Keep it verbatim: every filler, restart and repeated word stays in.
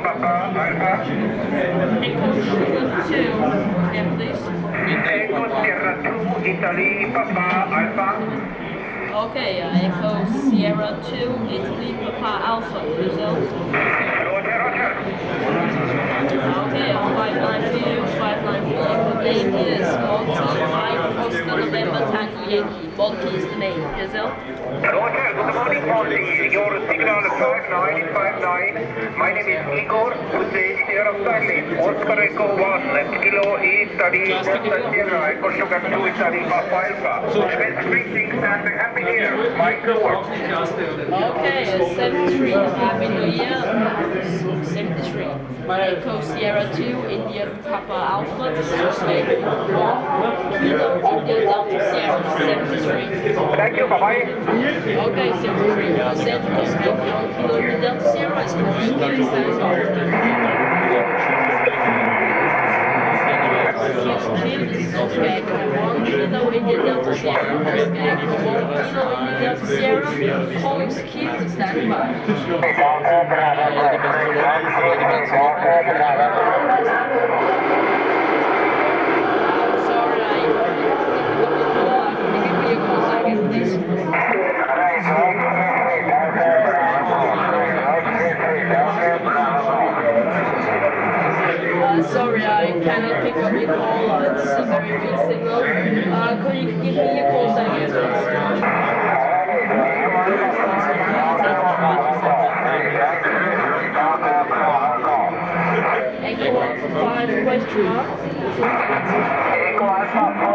Papa Alpha. Echo Sugar two, again please. Echo Sierra two, Italy, Papa Alpha. Okay, uh, Echo Sierra two, Italy, Papa Alpha, Brazil. Roger, Roger. Okay, uh, five nine two, five nine two, Echo Yankee is Monty, five Oscar November Tango Yankee. Monty is the name, Brazil. Roger, good morning, Monty. Your signal five nine five nine. My name is Igor, with the engineer of Thailand. Oscar Echo one, Kilo Italy, Delta Sierra, Echo Sugar two, Italy, Papa Alpha. Event greetings and Happy New Year. Michael works. Okay, uh, seventy-three, Happy New Year. seventy-three. Echo Sierra two, India Papa Alpha, this is Australia. Kilo India Delta Sierra, seventy-three. Thank you, bye-bye. Okay, seventy-three. Uh, Central Scorpio, Kilo India Delta Sierra is Okay, one Kilo India Delta Sierra, okay, one Kilo India Delta Sierra, calling security standing by. Sorry, I can give me a call second, please. Uh, sorry, I cannot pick up your call. It's a very weak signal. Uh, could you give me your call second, please? Echo Alpha five question mark.